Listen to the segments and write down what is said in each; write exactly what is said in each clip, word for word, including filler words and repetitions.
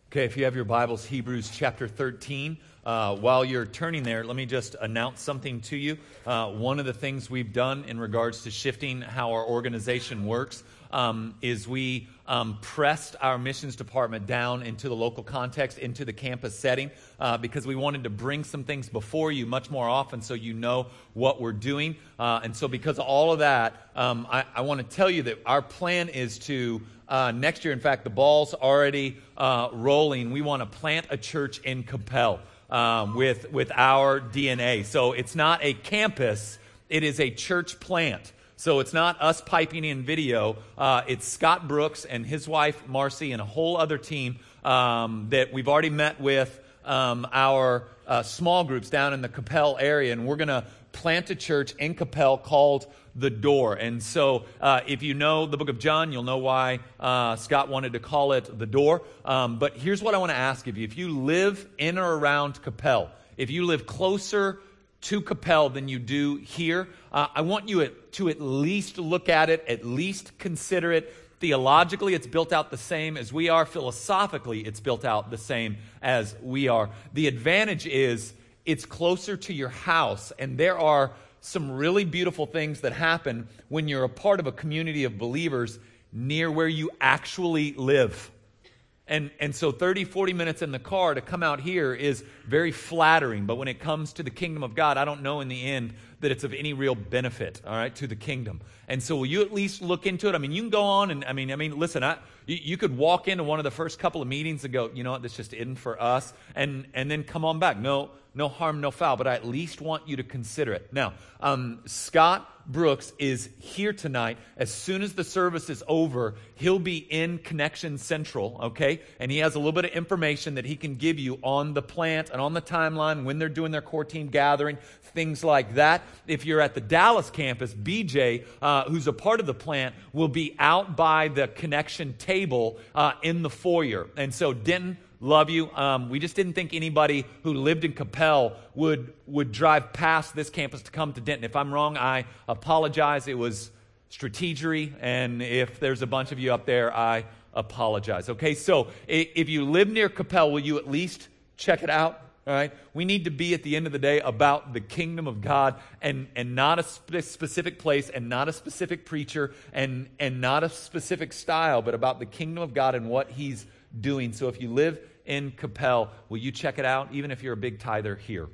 Okay, if you have your Bibles, Hebrews chapter thirteen. Uh, while you're turning there, let me just announce something to you. Uh, one of the things we've done in regards to shifting how our organization works um, is we um, pressed our missions department down into the local context, into the campus setting, uh, because we wanted to bring some things before you much more often so you know what we're doing. Uh, and so because of all of that, um, I, I want to tell you that our plan is to Uh, next year, in fact, the ball's already uh, rolling. We want to plant a church in Coppell um, with with our D N A. So it's not a campus; it is a church plant. So it's not us piping in video. Uh, it's Scott Brooks and his wife Marcy and a whole other team um, that we've already met with um, our uh, small groups down in the Coppell area, and we're going to plant a church in Coppell called The Door. And so uh, if you know the book of John, you'll know why uh, Scott wanted to call it The Door. Um, but here's what I want to ask of you. If you live in or around Coppell, if you live closer to Coppell than you do here, uh, I want you at, to at least look at it, at least consider it. Theologically, it's built out the same as we are. Philosophically, it's built out the same as we are. The advantage is it's closer to your house, and there are some really beautiful things that happen when you're a part of a community of believers near where you actually live. And and so thirty, forty minutes in the car to come out here is very flattering. But when it comes to the kingdom of God, I don't know in the end that it's of any real benefit, all right, to the kingdom. And so will you at least look into it? I mean, you can go on and, I mean, I mean, listen, I, you, you could walk into one of the first couple of meetings and go, you know what, this just isn't for us. And, and then come on back. No, no harm, no foul. But I at least want you to consider it. Now, um, Scott Brooks is here tonight. As soon as the service is over, he'll be in Connection Central, okay? And he has a little bit of information that he can give you on the plant and on the timeline, when they're doing their core team gathering, things like that. If you're at the Dallas campus, B J, uh, who's a part of the plant, will be out by the Connection table uh, in the foyer. And so, Denton, love you. Um, we just didn't think anybody who lived in Coppell would would drive past this campus to come to Denton. If I'm wrong, I apologize. It was strategery, and if there's a bunch of you up there, I apologize. Okay, so if you live near Coppell, will you at least check it out? All right, we need to be at the end of the day about the kingdom of God, and and not a spe- specific place, and not a specific preacher, and and not a specific style, but about the kingdom of God and what He's doing. So if you live in Coppell, will you check it out, even if you're a big tither here?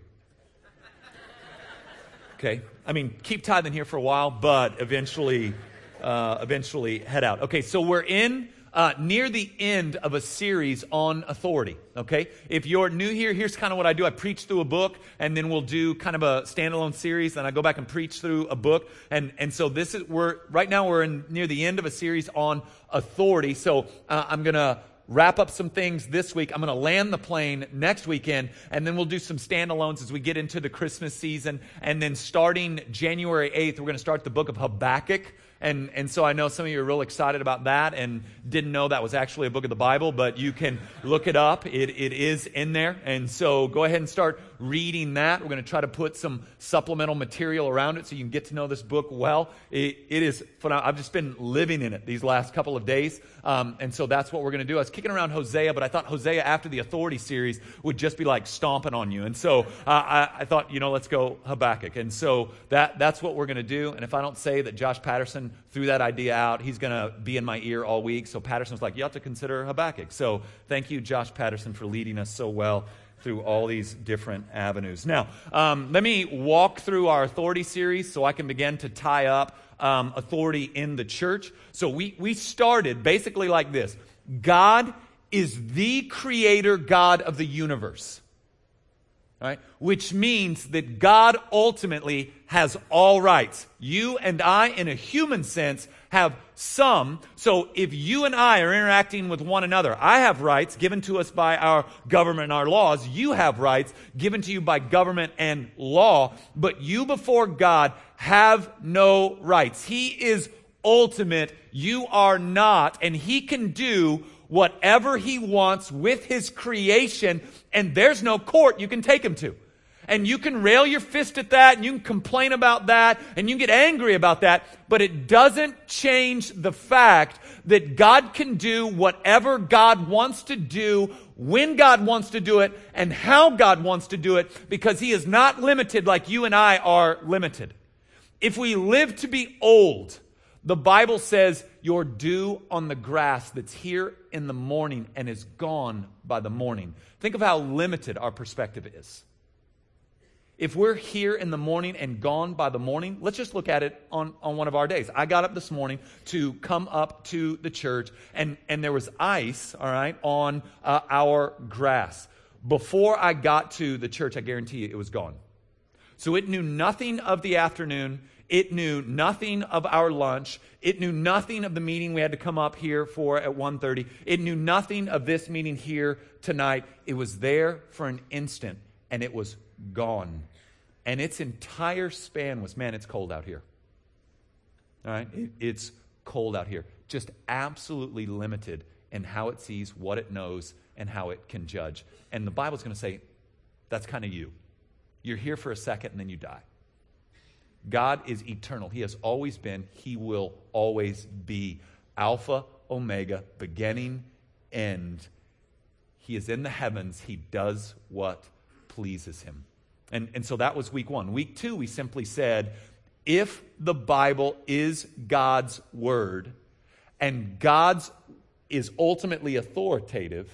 Okay, I mean, keep tithing here for a while, but eventually, uh, eventually head out. Okay, so we're in uh, near the end of a series on authority. Okay, if you're new here, here's kind of what I do. I preach through a book, and then we'll do kind of a standalone series, and I go back and preach through a book. And and so this is we're right now we're in near the end of a series on authority. So uh, I'm gonna wrap up some things this week. I'm going to land the plane next weekend, and then we'll do some standalones as we get into the Christmas season. And then starting January eighth, we're going to start the book of Habakkuk. And and so I know some of you are real excited about that and didn't know that was actually a book of the Bible, but you can look it up. It It is in there. And so go ahead and start reading that. We're going to try to put some supplemental material around it so you can get to know this book well. It, it is phenomenal. I've just been living in it these last couple of days. Um, and so that's what we're going to do. I was kicking around Hosea, but I thought Hosea after the authority series would just be like stomping on you. And so uh, I, I thought, you know, let's go Habakkuk. And so that that's what we're going to do. And if I don't say that Josh Patterson threw that idea out, he's going to be in my ear all week. So Patterson was like, you have to consider Habakkuk. So thank you, Josh Patterson, for leading us so well through all these different avenues. Now, um, let me walk through our authority series so I can begin to tie up um, authority in the church. So we, we started basically like this. God is the creator God of the universe. Right? Which means that God ultimately has all rights. You and I, in a human sense, have some. So if you and I are interacting with one another, I have rights given to us by our government and our laws. You have rights given to you by government and law. But you before God have no rights. He is ultimate. You are not. And He can do whatever He wants with His creation, and there's no court you can take Him to. And you can rail your fist at that, and you can complain about that, and you can get angry about that, but it doesn't change the fact that God can do whatever God wants to do, when God wants to do it, and how God wants to do it, because He is not limited like you and I are limited. If we live to be old, the Bible says you're dew on the grass that's here in the morning and is gone by the morning. Think of how limited our perspective is. If we're here in the morning and gone by the morning, let's just look at it on, on one of our days. I got up this morning to come up to the church, and, and there was ice, all right, on uh, our grass. Before I got to the church, I guarantee you it was gone. So it knew nothing of the afternoon. It knew nothing of our lunch. It knew nothing of the meeting we had to come up here for at one thirty. It knew nothing of this meeting here tonight. It was there for an instant, and it was gone. And its entire span was, man, it's cold out here. All right? It, it's cold out here. Just absolutely limited in how it sees, what it knows, and how it can judge. And the Bible's going to say, that's kind of you. You're here for a second, and then you die. God is eternal. He has always been. He will always be. Alpha, Omega, beginning, end. He is in the heavens. He does what pleases Him. And, and so that was week one. Week two, we simply said, if the Bible is God's word, and God's is ultimately authoritative,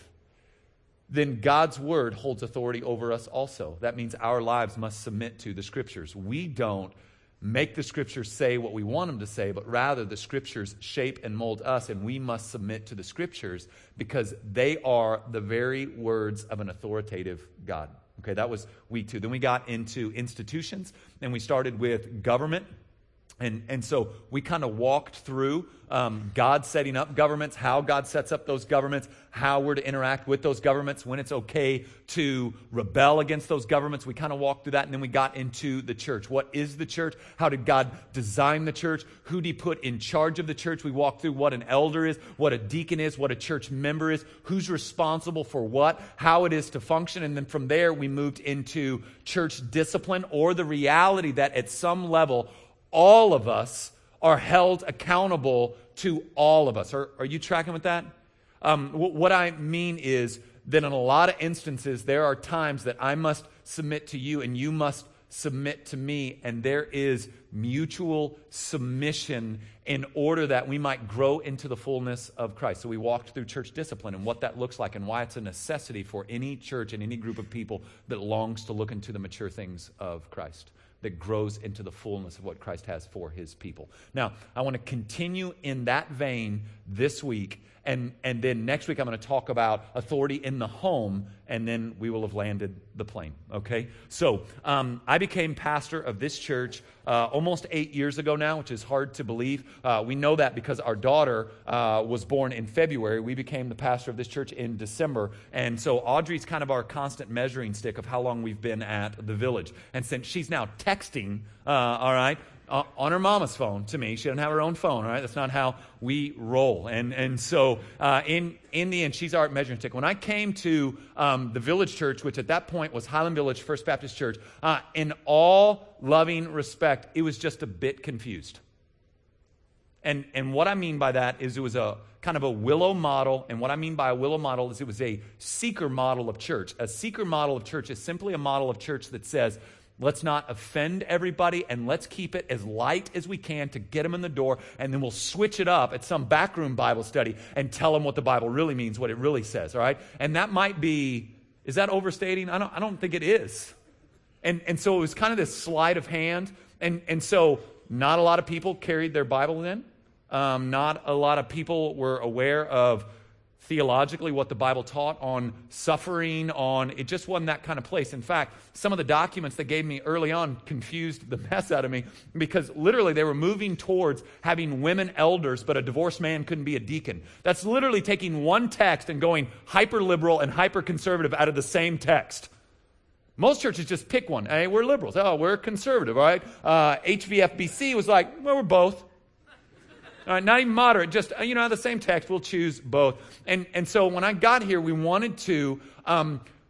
then God's word holds authority over us also. That means our lives must submit to the Scriptures. We don't make the Scriptures say what we want them to say, but rather the Scriptures shape and mold us, and we must submit to the Scriptures because they are the very words of an authoritative God. Okay, that was week two. Then we got into institutions, and we started with government. And, and so we kind of walked through um, God setting up governments, how God sets up those governments, how we're to interact with those governments, when it's okay to rebel against those governments. We kind of walked through that, and then we got into the church. What is the church? How did God design the church? Who did He put in charge of the church? We walked through what an elder is, what a deacon is, what a church member is, who's responsible for what, how it is to function. And then from there, we moved into church discipline, or the reality that at some level, all of us are held accountable to all of us. Are, are you tracking with that? Um, w- what I mean is that in a lot of instances, there are times that I must submit to you and you must submit to me, and there is mutual submission in order that we might grow into the fullness of Christ. So we walked through church discipline and what that looks like and why it's a necessity for any church and any group of people that longs to look into the mature things of Christ, that grows into the fullness of what Christ has for His people. Now, I want to continue in that vein this week, and, and then next week I'm going to talk about authority in the home, and then we will have landed the plane, okay? So, um, I became pastor of this church uh, almost eight years ago now, which is hard to believe. Uh, we know that because our daughter uh, was born in February. We became the pastor of this church in December, and so Audrey's kind of our constant measuring stick of how long we've been at the Village. And since she's now texting, uh, all right, Uh, on her mama's phone to me. She doesn't have her own phone, all right? That's not how we roll. And and so uh, in, in the end, she's our measuring stick. When I came to um, the Village Church, which at that point was Highland Village First Baptist Church, uh, in all loving respect, it was just a bit confused. And and what I mean by that is it was a kind of a willow model. And what I mean by a willow model is it was a seeker model of church. A seeker model of church is simply a model of church that says, let's not offend everybody, and let's keep it as light as we can to get them in the door, and then we'll switch it up at some backroom Bible study and tell them what the Bible really means, what it really says, all right? And that might be, is that overstating? I don't, I don't think it is. And, and so it was kind of this sleight of hand, and, and so not a lot of people carried their Bible in. Um, not a lot of people were aware of theologically what the Bible taught on suffering, on it just wasn't that kind of place. In fact, some of the documents they gave me early on confused the mess out of me because literally they were moving towards having women elders, but a divorced man couldn't be a deacon. That's literally taking one text and going hyper-liberal and hyper-conservative out of the same text. Most churches just pick one. Hey, we're liberals. Oh, we're conservative, all right? Uh, H V F B C was like, well, we're both. All right, not even moderate, just, you know, the same text, we'll choose both. And and so when I got here, we wanted to um,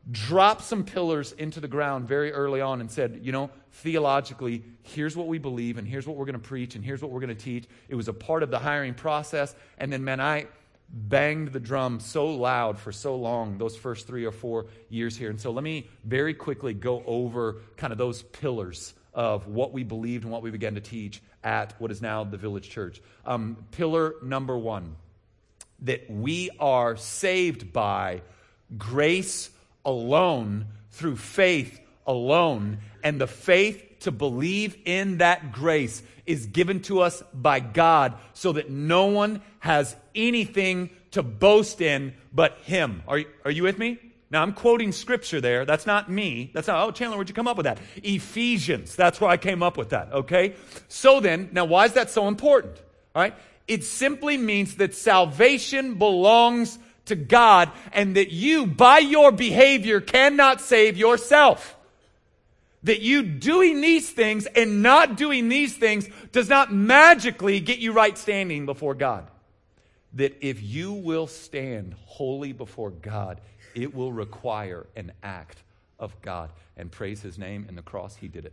dropped some pillars into the ground very early on and said, you know, theologically, here's what we believe, and here's what we're going to preach, and here's what we're going to teach. It was a part of the hiring process. And then, man, I banged the drum so loud for so long those first three or four years here. And so let me very quickly go over kind of those pillars of what we believed and what we began to teach at what is now the Village Church. Um, pillar number one, that we are saved by grace alone, through faith alone, and the faith to believe in that grace is given to us by God so that no one has anything to boast in but Him. Are you, are you with me? Now, I'm quoting scripture there. That's not me. That's not, oh, Chandler, where'd you come up with that? Ephesians. That's where I came up with that, okay? So then, now why is that so important? All right? It simply means that salvation belongs to God and that you, by your behavior, cannot save yourself. That you doing these things and not doing these things does not magically get you right standing before God. That if you will stand holy before God, it will require an act of God. And praise His name, in the cross, He did it.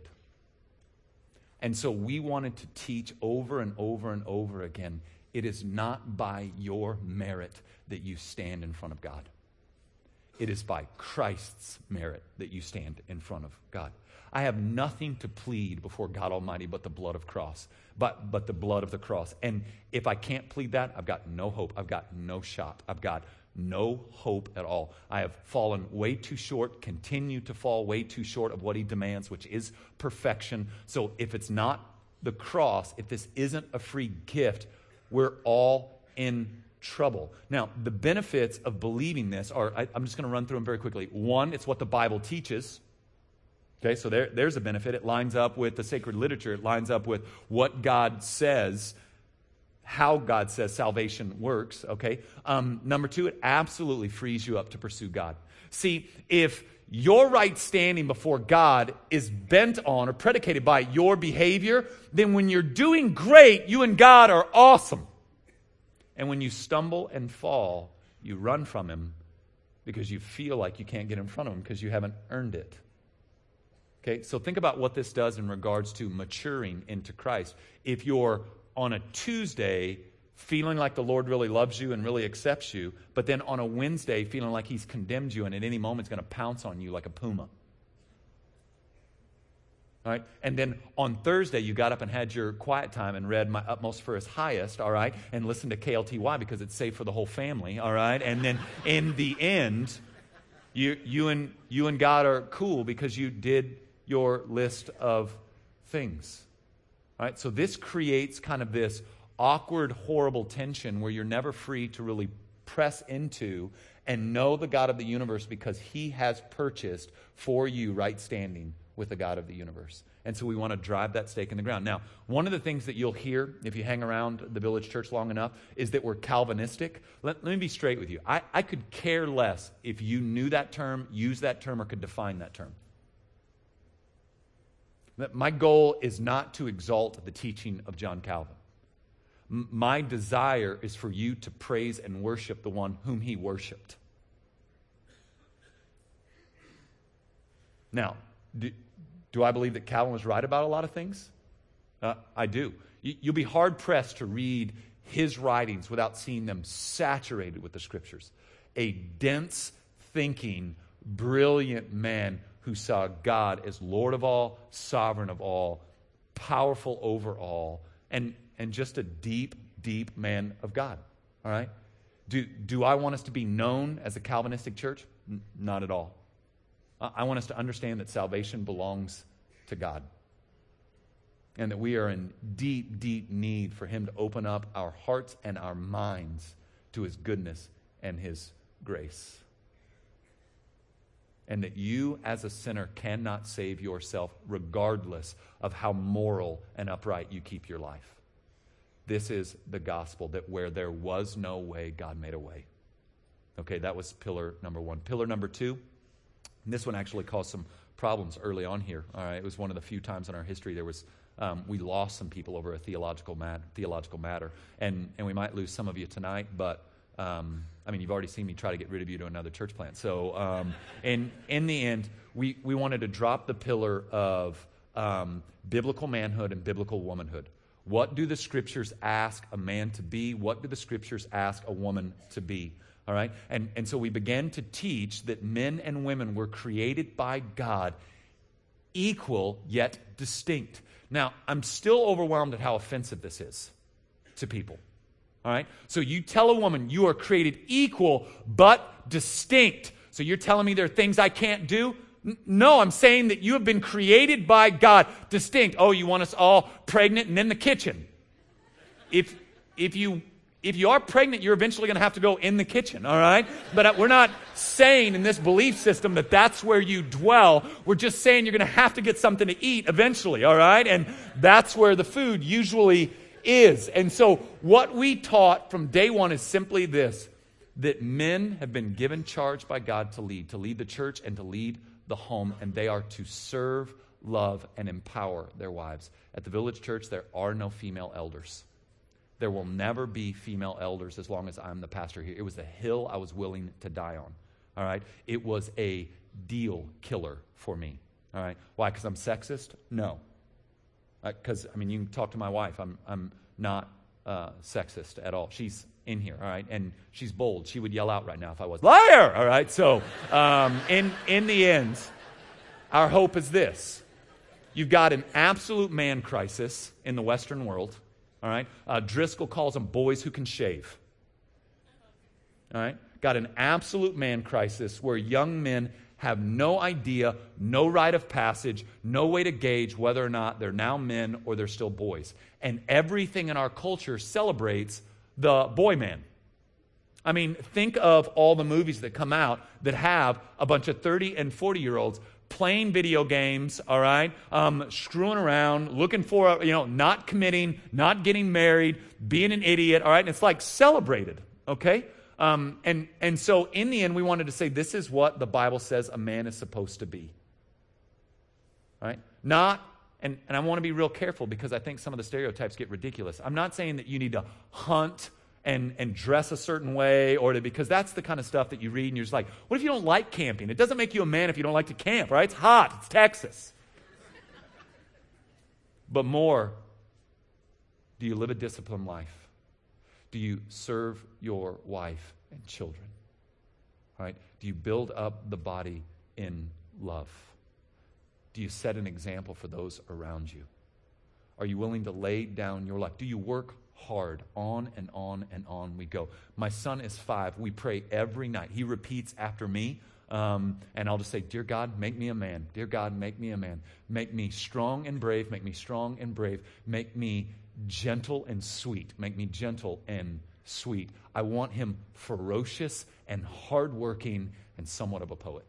And so we wanted to teach over and over and over again, it is not by your merit that you stand in front of God. It is by Christ's merit that you stand in front of God. I have nothing to plead before God Almighty but the blood of cross, but, but the blood of the cross. And if I can't plead that, I've got no hope. I've got no shot. I've got no hope at all. I have fallen way too short, continue to fall way too short of what He demands, which is perfection. So if it's not the cross, if this isn't a free gift, we're all in trouble. Now, the benefits of believing this are, I, I'm just going to run through them very quickly. One, it's what the Bible teaches. Okay, so there, there's a benefit. It lines up with the sacred literature. It lines up with what God says, how God says salvation works, okay? Um, number two, it absolutely frees you up to pursue God. See, if your right standing before God is bent on or predicated by your behavior, then when you're doing great, you and God are awesome. And when you stumble and fall, you run from Him because you feel like you can't get in front of Him because you haven't earned it. Okay, so think about what this does in regards to maturing into Christ. If you're on a Tuesday feeling like the Lord really loves you and really accepts you, but then on a Wednesday feeling like He's condemned you and at any moment is going to pounce on you like a puma. All right? And then on Thursday, you got up and had your quiet time and read My Utmost for His Highest, all right, and listened to K L T Y because it's safe for the whole family, all right? And then in the end, you, you, and, you and God are cool because you did your list of things. All right? So this creates kind of this awkward, horrible tension where you're never free to really press into and know the God of the universe because He has purchased for you right standing with the God of the universe. And so we want to drive that stake in the ground. Now, one of the things that you'll hear if you hang around the Village Church long enough is that we're Calvinistic. Let, let me be straight with you. I, I could care less if you knew that term, used that term, or could define that term. My goal is not to exalt the teaching of John Calvin. M- my desire is for you to praise and worship the one whom He worshiped. Now, do, do I believe that Calvin was right about a lot of things? Uh, I do. You, you'll be hard-pressed to read his writings without seeing them saturated with the Scriptures. A dense thinking, brilliant man who saw God as Lord of all, sovereign of all, powerful over all, and, and just a deep, deep man of God. All right? Do, do I want us to be known as a Calvinistic church? N- not at all. I want us to understand that salvation belongs to God and that we are in deep, deep need for Him to open up our hearts and our minds to His goodness and His grace. And that you as a sinner cannot save yourself regardless of how moral and upright you keep your life. This is the gospel, that where there was no way, God made a way. Okay, that was pillar number one. Pillar number two, and this one actually caused some problems early on here. All right, it was one of the few times in our history there was um, we lost some people over a theological mat, theological matter, and and we might lose some of you tonight, but um, I mean, you've already seen me try to get rid of you to another church plant. So um, in, in the end, we, we wanted to drop the pillar of um, biblical manhood and biblical womanhood. What do the Scriptures ask a man to be? What do the Scriptures ask a woman to be? All right? And, and so we began to teach that men and women were created by God equal yet distinct. Now, I'm still overwhelmed at how offensive this is to people. All right? So you tell a woman you are created equal but distinct. So you're telling me there are things I can't do? N- No, I'm saying that you have been created by God distinct. Oh, you want us all pregnant and in the kitchen. If if you if you are pregnant, you're eventually going to have to go in the kitchen, all right? But we're not saying in this belief system that that's where you dwell. We're just saying you're going to have to get something to eat eventually, all right? And that's where the food usually is. And so what we taught from day one is simply this, that men have been given charge by God to lead, to lead the church and to lead the home, and they are to serve, love, and empower their wives. At the Village Church, there are no female elders. There will never be female elders as long as I'm the pastor here. It was a hill I was willing to die on. All right? It was a deal killer for me. All right? Why? Because I'm sexist? No. Because, uh, I mean, you can talk to my wife. I'm, I'm not uh, sexist at all. She's in here, all right? And she's bold. She would yell out right now if I was, liar! All right? So, um, in, in the end, our hope is this. You've got an absolute man crisis in the Western world. All right? Uh, Driscoll calls them boys who can shave. All right? Got an absolute man crisis where young men have no idea, no rite of passage, no way to gauge whether or not they're now men or they're still boys. And everything in our culture celebrates the boy man. I mean, think of all the movies that come out that have a bunch of thirty and forty-year-olds playing video games, all right, um, screwing around, looking for, you know, not committing, not getting married, being an idiot, all right? And it's like celebrated, okay? Um, and, and so in the end, we wanted to say this is what the Bible says a man is supposed to be, right? Not, and, and I want to be real careful because I think some of the stereotypes get ridiculous. I'm not saying that you need to hunt and, and dress a certain way, or to, because that's the kind of stuff that you read and you're just like, what if you don't like camping? It doesn't make you a man if you don't like to camp, right? It's hot. It's Texas. But more, do you live a disciplined life? Do you serve your wife and children? Right? Do you build up the body in love? Do you set an example for those around you? Are you willing to lay down your life? Do you work hard? On and on and on we go. My son is five. We pray every night. He repeats after me. Um, and I'll just say, dear God, make me a man. Dear God, make me a man. Make me strong and brave. Make me strong and brave. Make me gentle and sweet. Make me gentle and sweet. I want him ferocious and hardworking and somewhat of a poet.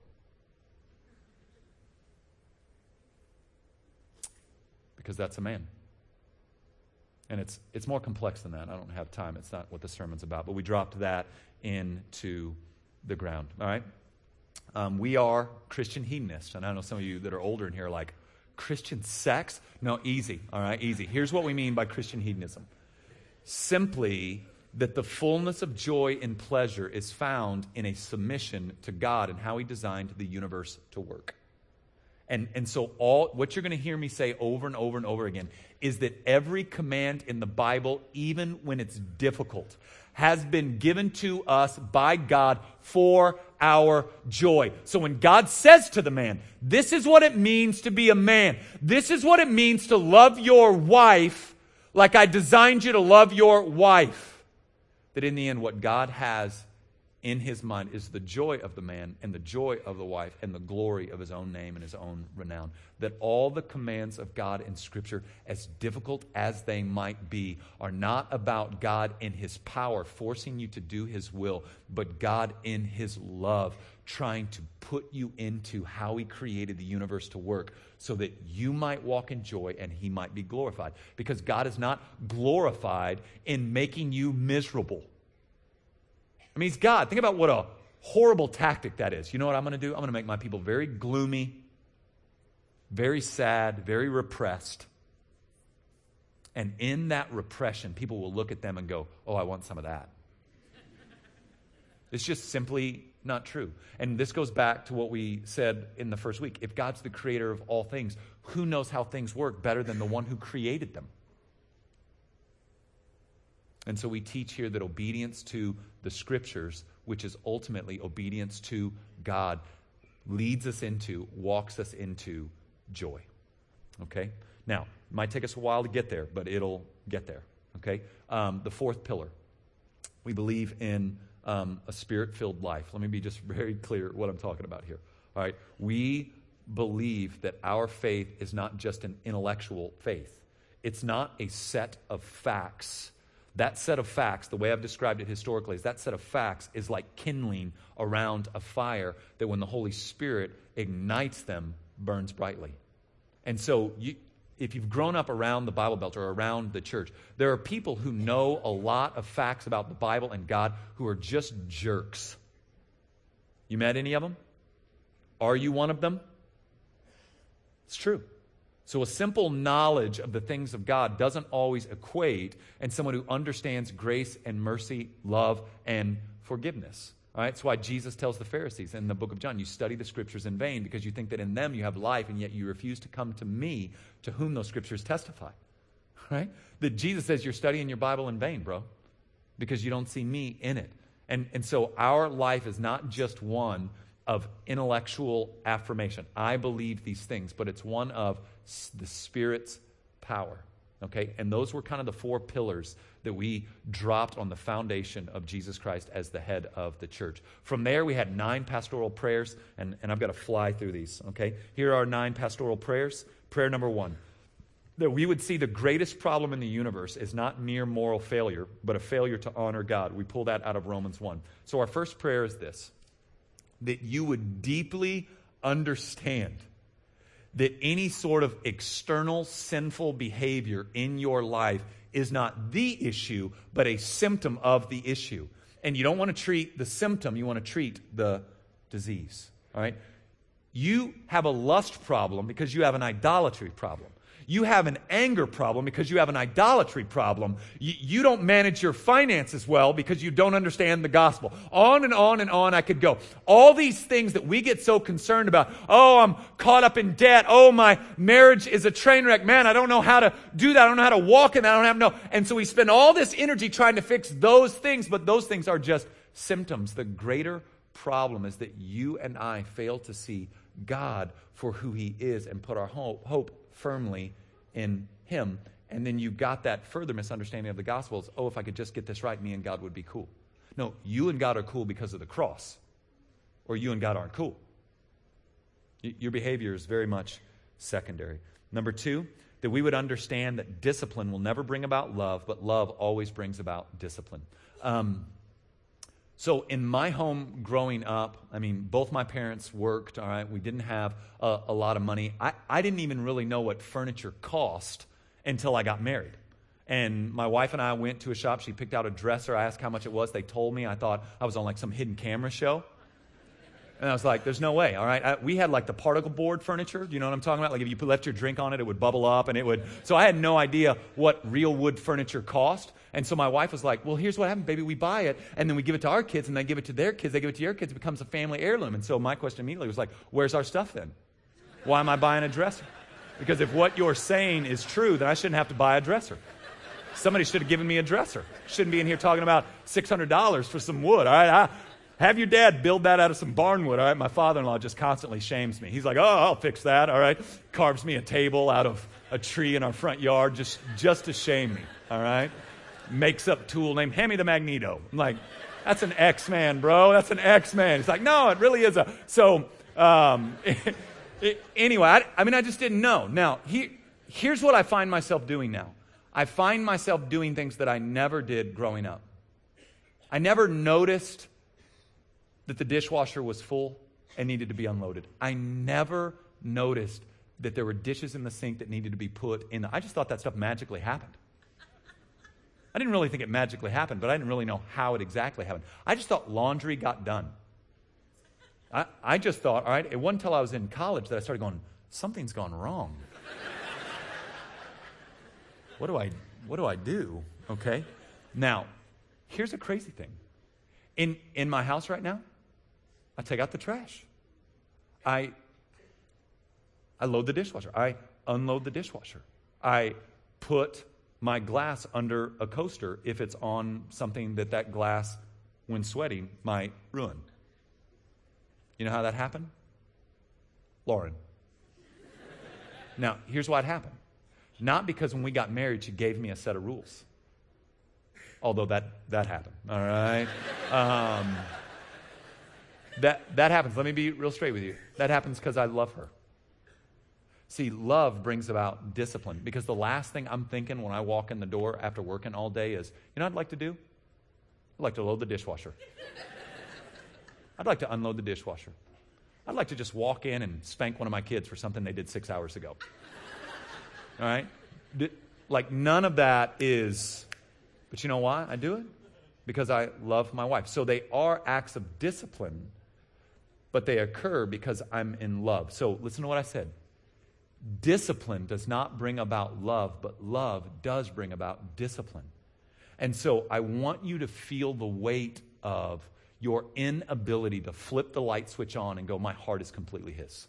Because that's a man. And it's it's more complex than that. I don't have time. It's not what the sermon's about. But we dropped that into the ground. All right? Um, we are Christian hedonists. And I know some of you that are older in here are like, Christian sex? No, easy. All right, easy. Here's what we mean by Christian hedonism. Simply that the fullness of joy and pleasure is found in a submission to God and how he designed the universe to work. And, and so all what you're going to hear me say over and over and over again is that every command in the Bible, even when it's difficult, has been given to us by God for our joy. So when God says to the man, this is what it means to be a man. This is what it means to love your wife like I designed you to love your wife. That in the end, what God has in his mind is the joy of the man and the joy of the wife and the glory of his own name and his own renown. That all the commands of God in Scripture, as difficult as they might be, are not about God in his power forcing you to do his will, but God in his love trying to put you into how he created the universe to work so that you might walk in joy and he might be glorified. Because God is not glorified in making you miserable. I mean, he's God. Think about what a horrible tactic that is. You know what I'm going to do? I'm going to make my people very gloomy, very sad, very repressed. And in that repression, people will look at them and go, oh, I want some of that. It's just simply not true. And this goes back to what we said in the first week. If God's the creator of all things, who knows how things work better than the one who created them? And so we teach here that obedience to the Scriptures, which is ultimately obedience to God, leads us into, walks us into joy. Okay? Now, it might take us a while to get there, but it'll get there. Okay? Um, the fourth pillar. We believe in um, a Spirit-filled life. Let me be just very clear what I'm talking about here. All right? We believe that our faith is not just an intellectual faith. It's not a set of facts. That set of facts, the way I've described it historically, is that set of facts is like kindling around a fire that when the Holy Spirit ignites them, burns brightly. And so you, if you've grown up around the Bible Belt or around the church, there are people who know a lot of facts about the Bible and God who are just jerks. You met any of them? Are you one of them? It's true. So a simple knowledge of the things of God doesn't always equate in someone who understands grace and mercy, love, and forgiveness. All right? That's why Jesus tells the Pharisees in the book of John, you study the Scriptures in vain because you think that in them you have life, and yet you refuse to come to me, to whom those Scriptures testify. Right? That Jesus says you're studying your Bible in vain, bro, because you don't see me in it. And, and so our life is not just one of intellectual affirmation. I believe these things, but it's one of the Spirit's power. Okay? And those were kind of the four pillars that we dropped on the foundation of Jesus Christ as the head of the church. From there, we had nine pastoral prayers, and, and I've got to fly through these. Okay? Here are nine pastoral prayers. Prayer number one, that we would see the greatest problem in the universe is not mere moral failure, but a failure to honor God. We pull that out of Romans one. So our first prayer is this, that you would deeply understand that any sort of external sinful behavior in your life is not the issue, but a symptom of the issue. And you don't want to treat the symptom, you want to treat the disease. All right? You have a lust problem because you have an idolatry problem. You have an anger problem because you have an idolatry problem. You, you don't manage your finances well because you don't understand the gospel. On and on and on I could go. All these things that we get so concerned about. Oh, I'm caught up in debt. Oh, my marriage is a train wreck. Man, I don't know how to do that. I don't know how to walk in that. I don't have no. And so we spend all this energy trying to fix those things, but those things are just symptoms. The greater problem is that you and I fail to see God for who He is and put our hope, hope firmly in Him. And then you got that further misunderstanding of the gospel is, oh, if I could just get this right, me and God would be cool. No, you and God are cool because of the cross, or you and God aren't cool. Y- your behavior is very much secondary. Number two, that we would understand that discipline will never bring about love, but love always brings about discipline. Um, So in my home growing up, I mean, both my parents worked, all right? We didn't have a, a lot of money. I, I didn't even really know what furniture cost until I got married. And my wife and I went to a shop. She picked out a dresser. I asked how much it was. They told me. I thought I was on like some hidden camera show. And I was like, there's no way, all right? I, we had like the particle board furniture. Do you know what I'm talking about? Like if you left your drink on it, it would bubble up and it would. So I had no idea what real wood furniture cost. And so my wife was like, well, here's what happened, baby. We buy it, and then we give it to our kids, and they give it to their kids. They give it to your kids. It becomes a family heirloom. And so my question immediately was like, where's our stuff then? Why am I buying a dresser? Because if what you're saying is true, then I shouldn't have to buy a dresser. Somebody should have given me a dresser. Shouldn't be in here talking about six hundred dollars for some wood, all right? I, have your dad build that out of some barn wood, all right? My father-in-law just constantly shames me. He's like, oh, I'll fix that, all right? Carves me a table out of a tree in our front yard just, just to shame me, all right? Makes up tool named Hemi the Magneto. I'm like, that's an X-Man, bro. That's an X-Man. He's like, no, it really is a... So, um, it, it, anyway, I, I mean, I just didn't know. Now, he, here's what I find myself doing now. I find myself doing things that I never did growing up. I never noticed that the dishwasher was full and needed to be unloaded. I never noticed that there were dishes in the sink that needed to be put in. The, I just thought that stuff magically happened. I didn't really think it magically happened, but I didn't really know how it exactly happened. I just thought laundry got done. I, I just thought, all right, it wasn't until I was in college that I started going, something's gone wrong. What do I, what do I do? Okay? Now, here's a crazy thing. In, in my house right now, I take out the trash. I, I load the dishwasher. I unload the dishwasher. I put my glass under a coaster if it's on something that that glass, when sweating, might ruin. You know how that happened? Lauren. Now, here's why it happened. Not because when we got married, she gave me a set of rules. Although that, that happened, all right? Um, that, that happens. Let me be real straight with you. That happens because I love her. See, love brings about discipline, because the last thing I'm thinking when I walk in the door after working all day is, you know what I'd like to do? I'd like to load the dishwasher. I'd like to unload the dishwasher. I'd like to just walk in and spank one of my kids for something they did six hours ago. All right? Like, none of that is, but you know why I do it? Because I love my wife. So they are acts of discipline, but they occur because I'm in love. So listen to what I said. Discipline does not bring about love, but love does bring about discipline. And so I want you to feel the weight of your inability to flip the light switch on and go, my heart is completely His.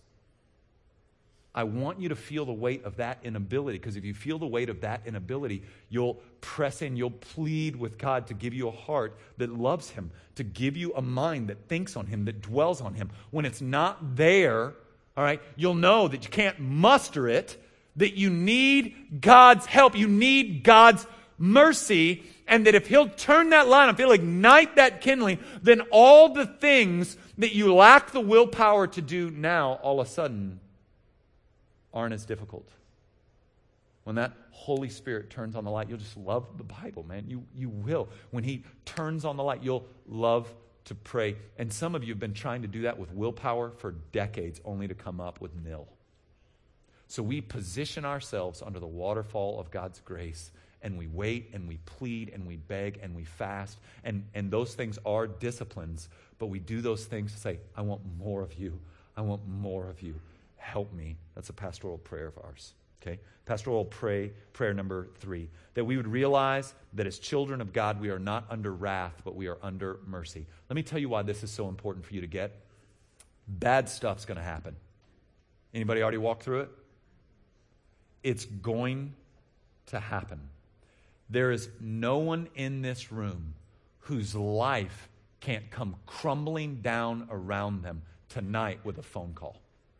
I want you to feel the weight of that inability, because if you feel the weight of that inability, you'll press in, you'll plead with God to give you a heart that loves Him, to give you a mind that thinks on Him, that dwells on Him. When it's not there, all right, you'll know that you can't muster it, that you need God's help, you need God's mercy, and that if He'll turn that line, if He'll ignite that kindling, then all the things that you lack the willpower to do now, all of a sudden, aren't as difficult. When that Holy Spirit turns on the light, you'll just love the Bible, man. You, you will. When He turns on the light, you'll love to pray. And some of you have been trying to do that with willpower for decades, only to come up with nil. So we position ourselves under the waterfall of God's grace, and we wait, and we plead, and we beg, and we fast. And, and those things are disciplines, but we do those things to say, I want more of you. I want more of you. Help me. That's a pastoral prayer of ours. Okay? Pastoral pray, prayer number three. That we would realize that as children of God, we are not under wrath, but we are under mercy. Let me tell you why this is so important for you to get. Bad stuff's going to happen. Anybody already walked through it? It's going to happen. There is no one in this room whose life can't come crumbling down around them tonight with a phone call.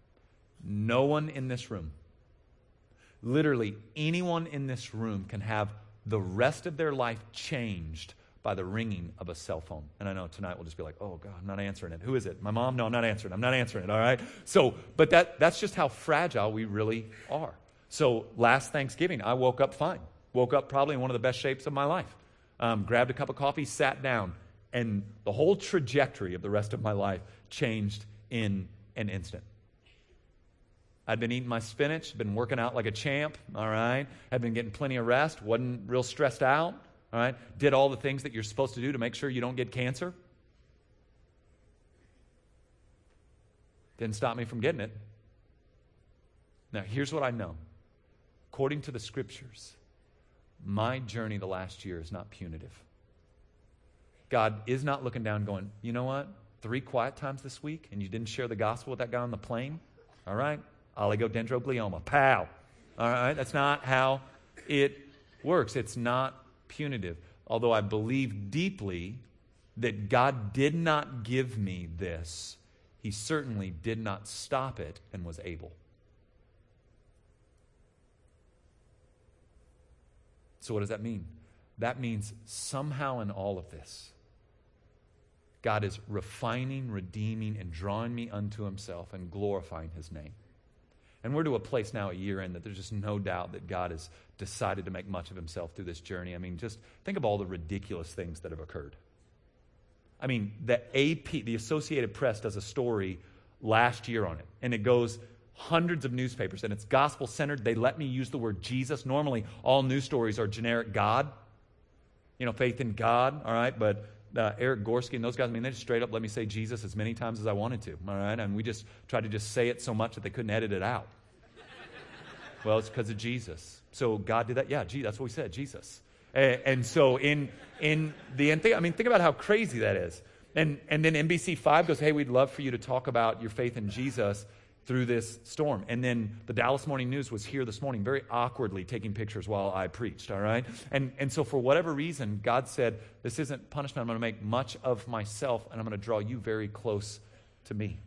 No one in this room. Literally, anyone in this room can have the rest of their life changed by the ringing of a cell phone. And I know tonight we'll just be like, oh, God, I'm not answering it. Who is it? My mom? No, I'm not answering. I'm not answering it, all right? So, but that that's just how fragile we really are. So last Thanksgiving, I woke up fine. Woke up probably in one of the best shapes of my life. Um, grabbed a cup of coffee, sat down, and the whole trajectory of the rest of my life changed in an instant. I'd been eating my spinach, been working out like a champ, all right? Had been getting plenty of rest, wasn't real stressed out, all right? Did all the things that you're supposed to do to make sure you don't get cancer. Didn't stop me from getting it. Now, here's what I know. According to the Scriptures, my journey the last year is not punitive. God is not looking down going, you know what? Three quiet times this week, and you didn't share the gospel with that guy on the plane? All right? Oligodendroglioma. Pow. All right? That's not how it works. It's not punitive. Although I believe deeply that God did not give me this, He certainly did not stop it and was able. So what does that mean? That means somehow in all of this, God is refining, redeeming, and drawing me unto Himself and glorifying His name. And we're to a place now, a year in, that there's just no doubt that God has decided to make much of Himself through this journey. I mean, just think of all the ridiculous things that have occurred. I mean, the A P, the Associated Press, does a story last year on it, and it goes hundreds of newspapers, and it's gospel-centered. They let me use the word Jesus. Normally, all news stories are generic God, you know, faith in God, all right? But uh, Eric Gorski and those guys, I mean, they just straight up let me say Jesus as many times as I wanted to, all right? And we just tried to just say it so much that they couldn't edit it out. Well, it's because of Jesus. So God did that? Yeah, gee, that's what we said, Jesus. And, and so in in the end, I mean, think about how crazy that is. And, and then N B C five goes, hey, we'd love for you to talk about your faith in Jesus through this storm. And then the Dallas Morning News was here this morning, very awkwardly taking pictures while I preached, all right? And, and so for whatever reason, God said, this isn't punishment. I'm going to make much of myself, and I'm going to draw you very close to me.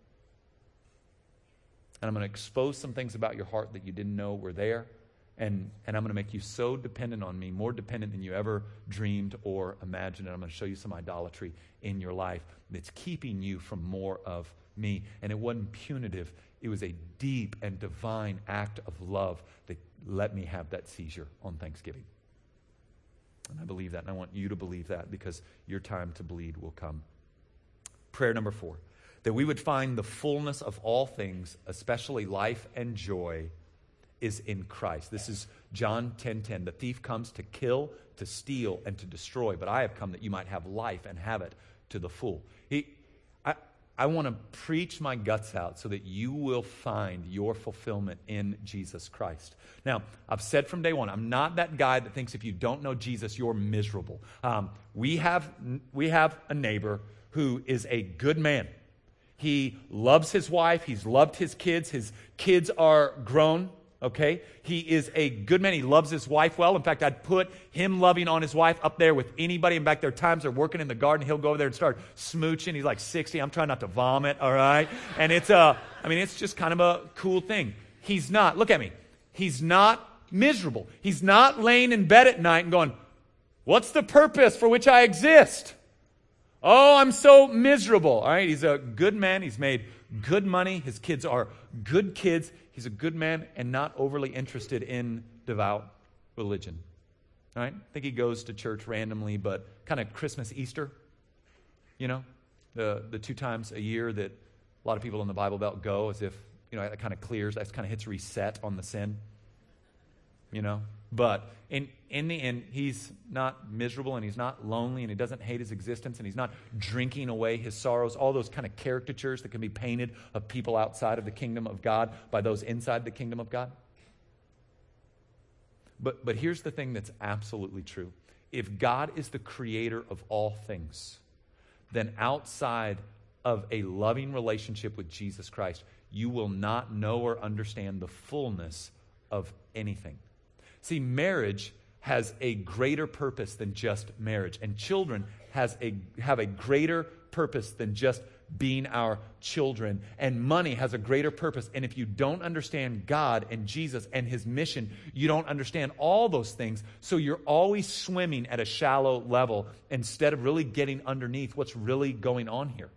And I'm going to expose some things about your heart that you didn't know were there. And, and I'm going to make you so dependent on me, more dependent than you ever dreamed or imagined. And I'm going to show you some idolatry in your life that's keeping you from more of me. And it wasn't punitive. It was a deep and divine act of love that let me have that seizure on Thanksgiving. And I believe that, and I want you to believe that, because your time to bleed will come. Prayer number four, that we would find the fullness of all things, especially life and joy, is in Christ. This is John ten ten. The thief comes to kill, to steal, and to destroy, but I have come that you might have life and have it to the full. He, I, I want to preach my guts out so that you will find your fulfillment in Jesus Christ. Now, I've said from day one, I'm not that guy that thinks if you don't know Jesus, you're miserable. Um, we have we have a neighbor who is a good man. He loves his wife. He's loved his kids. His kids are grown. Okay? He is a good man. He loves his wife well. In fact, I'd put him loving on his wife up there with anybody. In fact, there are times they're working in the garden. He'll go over there and start smooching. He's like sixty. I'm trying not to vomit, all right? And it's a, I mean, it's just kind of a cool thing. He's not, look at me. He's not miserable. He's not laying in bed at night and going, what's the purpose for which I exist? Oh, I'm so miserable. All right? He's a good man. He's made good money. His kids are good kids. He's a good man and not overly interested in devout religion. All right? I think he goes to church randomly, but kind of Christmas, Easter, you know, the, the two times a year that a lot of people in the Bible Belt go, as if, you know, that kind of clears, that kind of hits reset on the sin, you know. But in, in the end, he's not miserable, and he's not lonely, and he doesn't hate his existence, and he's not drinking away his sorrows, all those kind of caricatures that can be painted of people outside of the kingdom of God by those inside the kingdom of God. But, but here's the thing that's absolutely true. If God is the creator of all things, then outside of a loving relationship with Jesus Christ, you will not know or understand the fullness of anything. See, marriage has a greater purpose than just marriage, and children has a have a greater purpose than just being our children, and money has a greater purpose. And if you don't understand God and Jesus and his mission, you don't understand all those things, so you're always swimming at a shallow level instead of really getting underneath what's really going on here.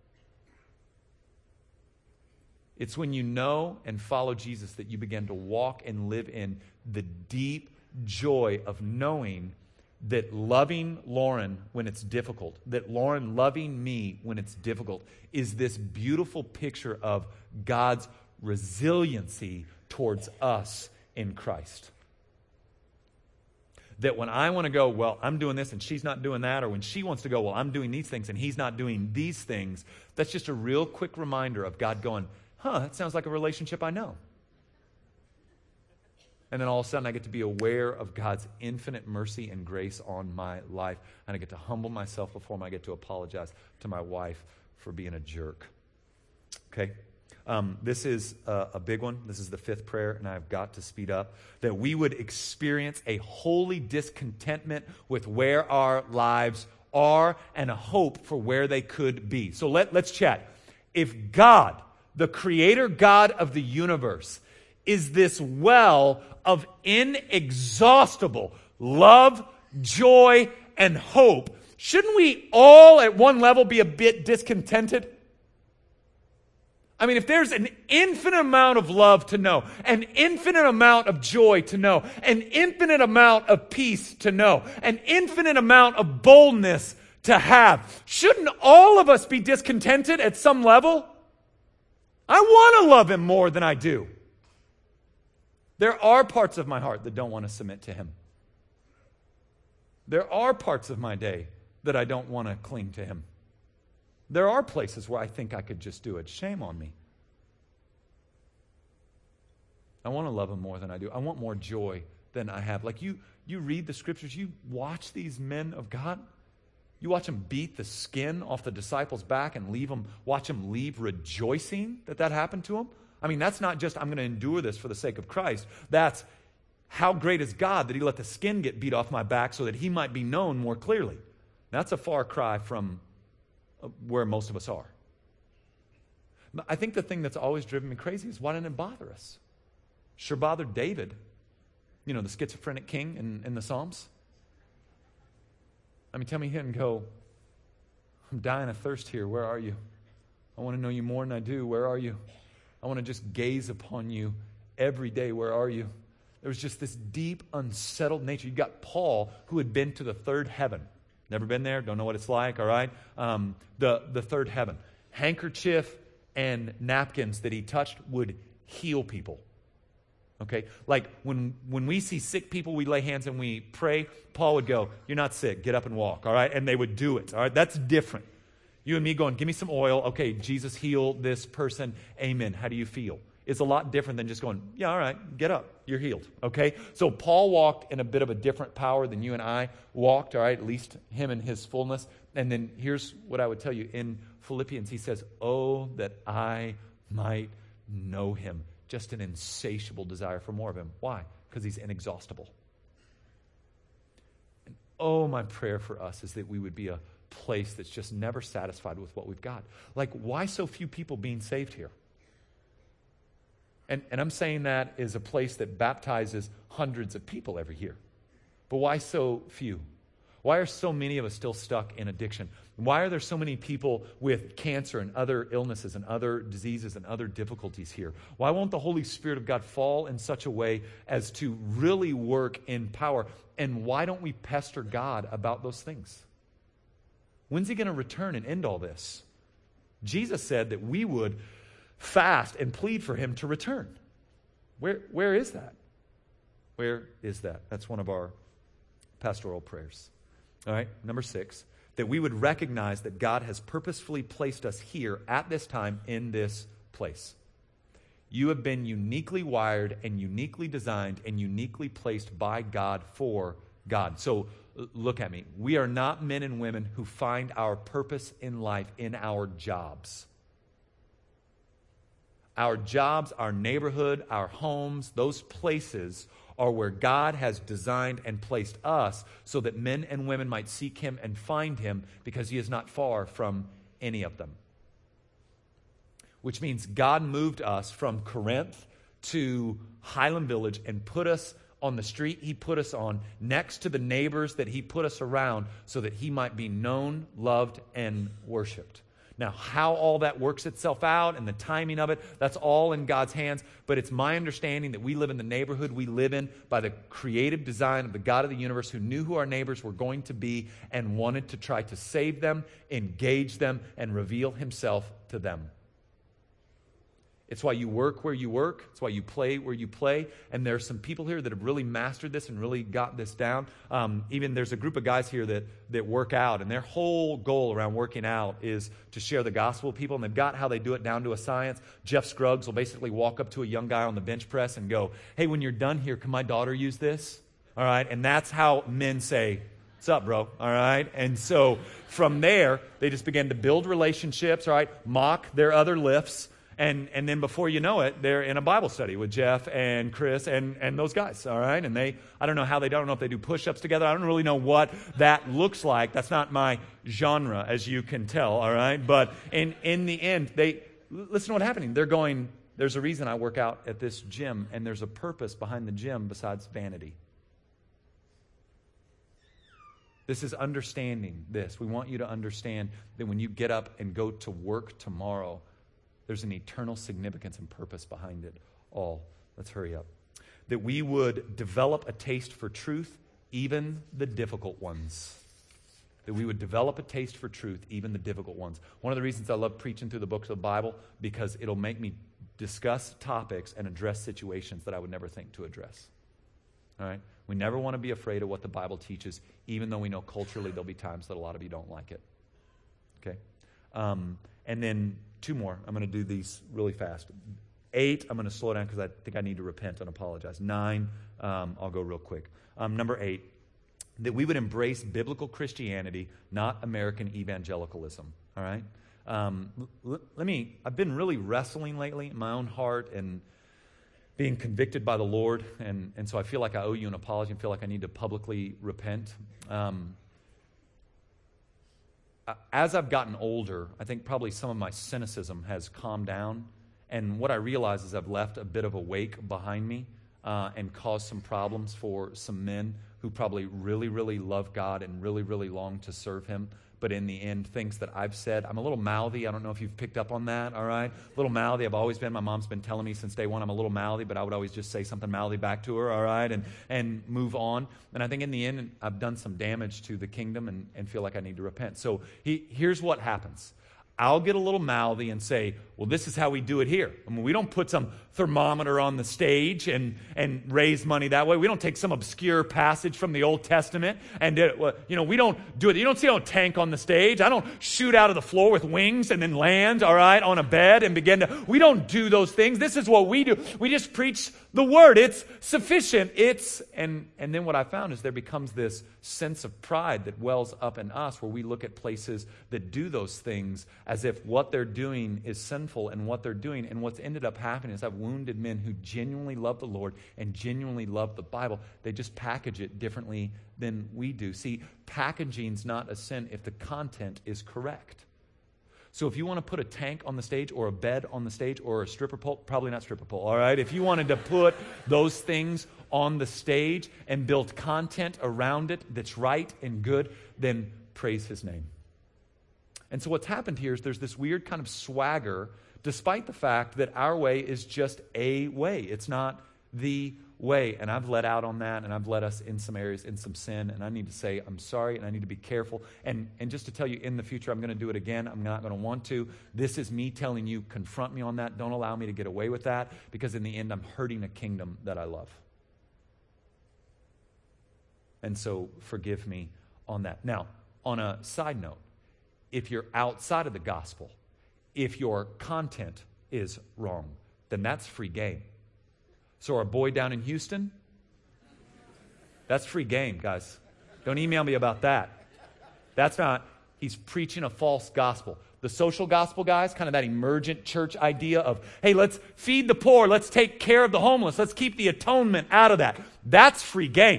It's when you know and follow Jesus that you begin to walk and live in the deep joy of knowing that loving Lauren when it's difficult, that Lauren loving me when it's difficult, is this beautiful picture of God's resiliency towards us in Christ. That when I want to go, well, I'm doing this and she's not doing that, or when she wants to go, well, I'm doing these things and he's not doing these things, that's just a real quick reminder of God going, huh, that sounds like a relationship I know. And then all of a sudden I get to be aware of God's infinite mercy and grace on my life. And I get to humble myself before him. I get to apologize to my wife for being a jerk. Okay? Um, this is a, a big one. This is the fifth prayer, and I've got to speed up. That we would experience a holy discontentment with where our lives are and a hope for where they could be. So let, let's chat. If God, the creator God of the universe, is this well of inexhaustible love, joy, and hope, shouldn't we all at one level be a bit discontented? I mean, if there's an infinite amount of love to know, an infinite amount of joy to know, an infinite amount of peace to know, an infinite amount of boldness to have, shouldn't all of us be discontented at some level? I want to love him more than I do. There are parts of my heart that don't want to submit to him. There are parts of my day that I don't want to cling to him. There are places where I think I could just do it. Shame on me. I want to love him more than I do. I want more joy than I have. Like you, you read the scriptures, you watch these men of God. You watch him beat the skin off the disciples' back and leave them, watch them leave rejoicing that that happened to him. I mean, that's not just, I'm going to endure this for the sake of Christ. That's, how great is God that he let the skin get beat off my back so that he might be known more clearly. That's a far cry from where most of us are. I think the thing that's always driven me crazy is why didn't it bother us? Sure bothered David, you know, the schizophrenic king in, in the Psalms. I mean, tell me he didn't go, I'm dying of thirst here. Where are you? I want to know you more than I do. Where are you? I want to just gaze upon you every day. Where are you? There was just this deep, unsettled nature. You got Paul, who had been to the third heaven. Never been there, don't know what it's like, all right? Um, the, the third heaven. Handkerchief and napkins that he touched would heal people. Okay? Like when, when we see sick people, we lay hands and we pray. Paul would go, you're not sick, get up and walk, all right? And they would do it, all right? That's different. You and me going, give me some oil. Okay, Jesus healed this person. Amen. How do you feel? It's a lot different than just going, yeah, all right, get up. You're healed, okay? So Paul walked in a bit of a different power than you and I walked, all right? At least him in his fullness. And then here's what I would tell you. In Philippians, he says, oh, that I might know him. Just an insatiable desire for more of him. Why? Because he's inexhaustible. And oh, my prayer for us is that we would be a place that's just never satisfied with what we've got. Like, why so few people being saved here? And, and I'm saying that is a place that baptizes hundreds of people every year. But why so few? Why are so many of us still stuck in addiction? Why are there so many people with cancer and other illnesses and other diseases and other difficulties here? Why won't the Holy Spirit of God fall in such a way as to really work in power? And why don't we pester God about those things? When's he going to return and end all this? Jesus said that we would fast and plead for him to return. Where, where is that? Where is that? That's one of our pastoral prayers. All right, number six, that we would recognize that God has purposefully placed us here at this time in this place. You have been uniquely wired and uniquely designed and uniquely placed by God for God. So look at me. We are not men and women who find our purpose in life in our jobs. Our jobs, our neighborhood, our homes, those places are where God has designed and placed us so that men and women might seek him and find him because he is not far from any of them. Which means God moved us from Corinth to Highland Village and put us on the street he put us on next to the neighbors that he put us around so that he might be known, loved, and worshiped. Now, how all that works itself out and the timing of it, that's all in God's hands. But it's my understanding that we live in the neighborhood we live in by the creative design of the God of the universe who knew who our neighbors were going to be and wanted to try to save them, engage them, and reveal himself to them. It's why you work where you work. It's why you play where you play. And there are some people here that have really mastered this and really got this down. Um, even there's a group of guys here that, that work out, and their whole goal around working out is to share the gospel with people, and they've got how they do it down to a science. Jeff Scruggs will basically walk up to a young guy on the bench press and go, hey, when you're done here, can my daughter use this? All right, and that's how men say, what's up, bro? All right, and so from there, they just began to build relationships, all right, mock their other lifts. And and then before you know it, they're in a Bible study with Jeff and Chris and, and those guys, all right? And they, I don't know how they do, I don't know if they do push-ups together. I don't really know what that looks like. That's not my genre, as you can tell, all right? But in, in the end, they, listen to what's happening. They're going, there's a reason I work out at this gym, and there's a purpose behind the gym besides vanity. This is understanding this. We want you to understand that when you get up and go to work tomorrow, there's an eternal significance and purpose behind it all. Let's hurry up. That we would develop a taste for truth, even the difficult ones. That we would develop a taste for truth, even the difficult ones. One of the reasons I love preaching through the books of the Bible, because it'll make me discuss topics and address situations that I would never think to address. All right? We never want to be afraid of what the Bible teaches, even though we know culturally there'll be times that a lot of you don't like it. Okay? Um, and then two more. I'm going to do these really fast. Eight, I'm going to slow down because I think I need to repent and apologize. Nine, um, I'll go real quick. Um, number eight, that we would embrace biblical Christianity, not American evangelicalism, all right? Um, l- let me, I've been really wrestling lately in my own heart and being convicted by the Lord, and, and so I feel like I owe you an apology and feel like I need to publicly repent. Um, as I've gotten older, I think probably some of my cynicism has calmed down, and what I realize is I've left a bit of a wake behind me uh, and caused some problems for some men who probably really, really love God and really, really long to serve Him, but in the end, things that I've said, I'm a little mouthy. I don't know if you've picked up on that, all right? A little mouthy. I've always been. My mom's been telling me since day one I'm a little mouthy, but I would always just say something mouthy back to her, all right, and, and move on. And I think in the end, I've done some damage to the kingdom and, and feel like I need to repent. So he, here's what happens. I'll get a little mouthy and say, well, this is how we do it here. I mean, we don't put some thermometer on the stage and, and raise money that way. We don't take some obscure passage from the Old Testament and, uh, you know, we don't do it. You don't see a tank on the stage. I don't shoot out of the floor with wings and then land, all right, on a bed and begin to, we don't do those things. This is what we do. We just preach the word. It's sufficient. It's, and, and then what I found is there becomes this sense of pride that wells up in us where we look at places that do those things as if what they're doing is sinful and what they're doing. And what's ended up happening is I've wounded men who genuinely love the Lord and genuinely love the Bible. They just package it differently than we do. See, packaging's not a sin if the content is correct. So if you want to put a tank on the stage or a bed on the stage or a stripper pole, probably not stripper pole, all right? If you wanted to put those things on the stage and build content around it that's right and good, then praise His name. And so what's happened here is there's this weird kind of swagger, despite the fact that our way is just a way. It's not the way. And I've let out on that, and I've let us in some areas in some sin, and I need to say I'm sorry, and I need to be careful. And, and just to tell you, in the future, I'm going to do it again. I'm not going to want to. This is me telling you, confront me on that. Don't allow me to get away with that, because in the end, I'm hurting a kingdom that I love. And so forgive me on that. Now, on a side note, if you're outside of the gospel, if your content is wrong, then that's free game. So our boy down in Houston, that's free game, guys. Don't email me about that. That's not, he's preaching a false gospel. The social gospel, guys, kind of that emergent church idea of, hey, let's feed the poor, let's take care of the homeless, let's keep the atonement out of that. That's free game.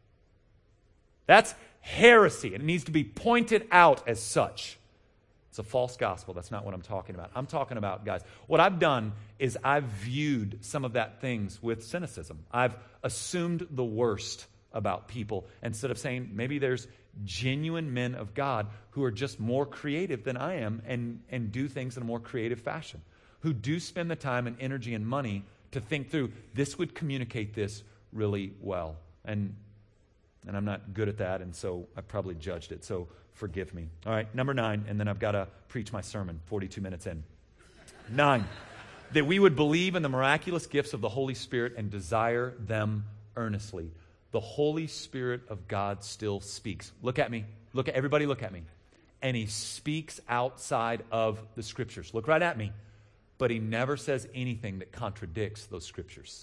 That's heresy. It needs to be pointed out as such. It's a false gospel. That's not what I'm talking about. I'm talking about, guys, what I've done is I've viewed some of that things with cynicism. I've assumed the worst about people instead of saying maybe there's genuine men of God who are just more creative than I am and, and do things in a more creative fashion, who do spend the time and energy and money to think through, this would communicate this really well. And And I'm not good at that, and so I probably judged it, so forgive me. All right, number nine, and then I've got to preach my sermon, forty-two minutes in. Nine, that we would believe in the miraculous gifts of the Holy Spirit and desire them earnestly. The Holy Spirit of God still speaks. Look at me. Look at everybody look at me. And He speaks outside of the Scriptures. Look right at me. But He never says anything that contradicts those Scriptures.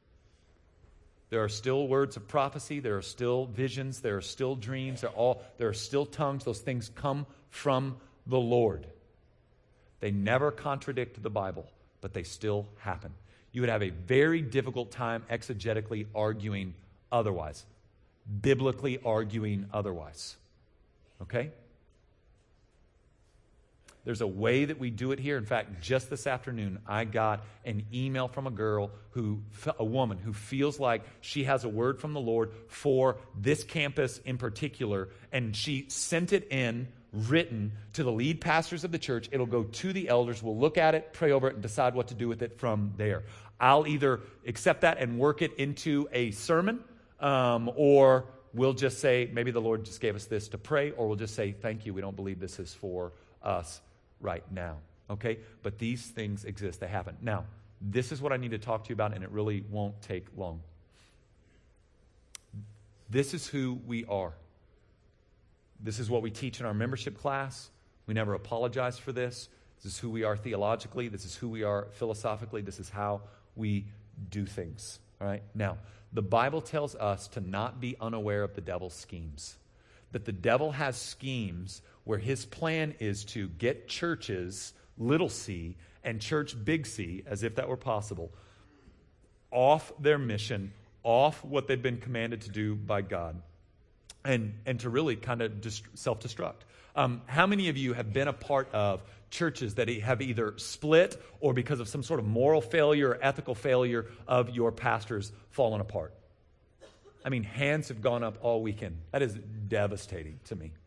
There are still words of prophecy. There are still visions. There are still dreams. There are, all, there are still tongues. Those things come from the Lord. They never contradict the Bible, but they still happen. You would have a very difficult time exegetically arguing otherwise, biblically arguing otherwise. Okay? There's a way that we do it here. In fact, just this afternoon, I got an email from a girl, who, a woman who feels like she has a word from the Lord for this campus in particular, and she sent it in written to the lead pastors of the church. It'll go to the elders. We'll look at it, pray over it, and decide what to do with it from there. I'll either accept that and work it into a sermon, um, or we'll just say, maybe the Lord just gave us this to pray, or we'll just say, thank you, we don't believe this is for us right now, okay? But these things exist. They happen. Now, this is what I need to talk to you about, and it really won't take long. This is who we are. This is what we teach in our membership class. We never apologize for this. This is who we are theologically. This is who we are philosophically. This is how we do things, All right? Now, the Bible tells us to not be unaware of the devil's schemes. That the devil has schemes where his plan is to get churches, little c, and church, big C, as if that were possible, off their mission, off what they've been commanded to do by God, and, and to really kind of dist- self-destruct. Um, how many of you have been a part of churches that have either split or because of some sort of moral failure or ethical failure of your pastors fallen apart? I mean, hands have gone up all weekend. That is devastating to me.